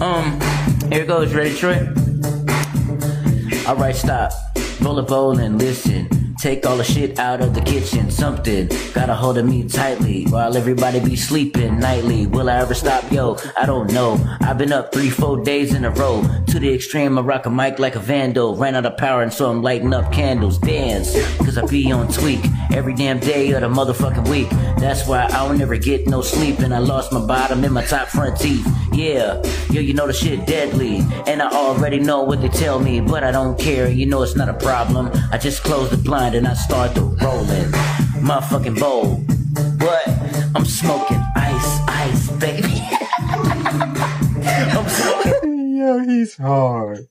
Here goes. Ready, Troy? Alright, stop. Roll a bowl and listen. Take all the shit out of the kitchen. Something got a hold of me tightly while everybody be sleeping nightly. Will I ever stop? Yo, I don't know. I've been up 3-4 days in a row. To the extreme, I rock a mic like a vandal. Ran out of power and so I'm lighting up candles. Dance, cause I be on tweak every damn day of the motherfucking week. That's why I don't ever get no sleep. And I lost my bottom and my top front teeth. Yeah, yo, you know the shit deadly. And I already know what they tell me, but I don't care, you know it's not a problem. I just close the blind and I start to rolling motherfucking bowl. What? I'm smoking ice, baby. I'm smoking. Yo, he's hard.